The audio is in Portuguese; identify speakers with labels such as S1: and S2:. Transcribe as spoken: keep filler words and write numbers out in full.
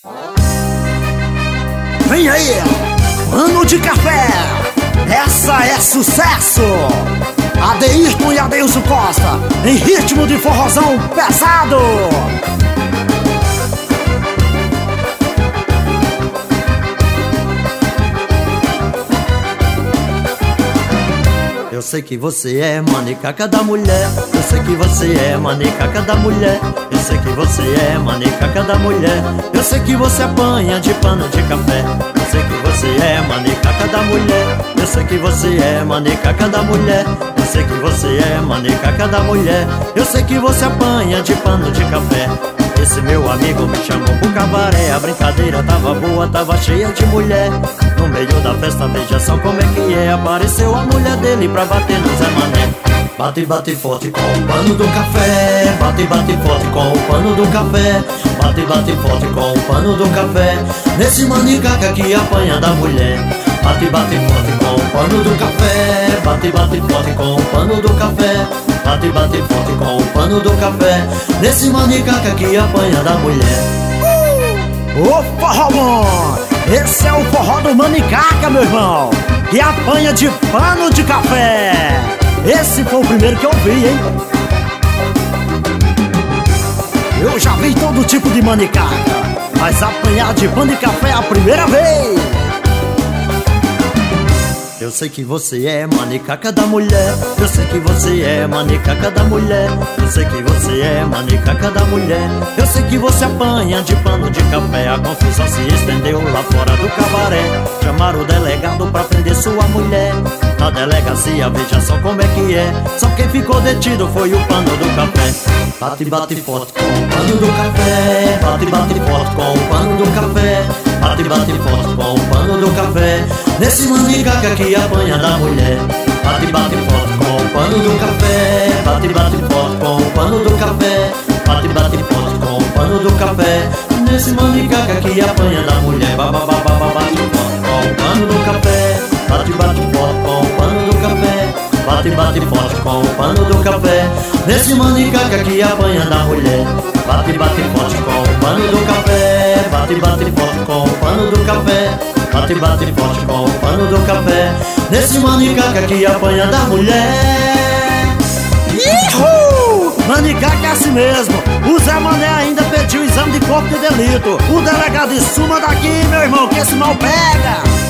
S1: Vem aí, Pano de Café, essa é sucesso! Adeirton e Adeilson Costa, em ritmo de forrozão pesado. Eu sei que você é manicaca da mulher. Eu sei que você é manicaca da mulher. Eu sei que você é manicaca da mulher. Eu sei que você apanha de pano de café. Eu sei que você é manicaca da mulher. Eu sei que você é manicaca da mulher. Eu sei que você é manicaca da mulher. Eu sei que você apanha de pano de café. Esse meu amigo me chamou pro cabaré. A brincadeira tava boa, tava cheia de mulher. No meio da festa, veja só como é que é. Apareceu a mulher dele pra bater no Zé Mané. Bate, bate forte com o pano do café. Bate, bate forte com o pano do café. Bate, bate forte com o pano do café. Nesse manicaca que apanha da mulher. Bate, bate forte com o pano do café. Bate, bate forte com o pano do café. Bate, bate forte com o pano do café. Nesse manicaca que apanha da mulher. Ô forró bom! Esse é o forró do manicaca, meu irmão, que apanha de pano de café. Esse foi o primeiro que eu vi, hein? Eu já vi todo tipo de manicaca, mas apanhar de pano de café é a primeira vez. Eu sei que você é manicaca da mulher. Eu sei que você é manicaca da mulher. Eu sei que você é manicaca da mulher. Eu sei que você apanha de pano de café. A confusão se estendeu lá fora do cabaré. Chamaram o delegado pra prender sua mulher. Na delegacia, veja só como é que é. Só quem ficou detido foi o pano do café. Bate, bate forte com o pano do café. Bate, bate forte com o pano do café. Bate, bate forte com o pano do café. Nesse manicaca que apanha da mulher. Bate, bate forte com o pano do café. Bate, bate forte com o pano do café. Bate, bate forte com o pano do café. Nesse manicaca que apanha da mulher. Ba, ba, ba, ba, ba, bate forte com o pano do café. Bate, bate forte com o pano do café. Bate, bate forte com o pano do café. Nesse manicaca que apanha da mulher. Bate, bate forte com o pano do café. Bate, bate forte com o pano do café. Bate, bate forte com o pano do café. Nesse manicaca que apanha da mulher. Ihu! Manicaca é assim mesmo. O Zé Mané ainda pediu o exame de corpo de delito. O delegado disse: suma daqui, meu irmão, que esse mal pega.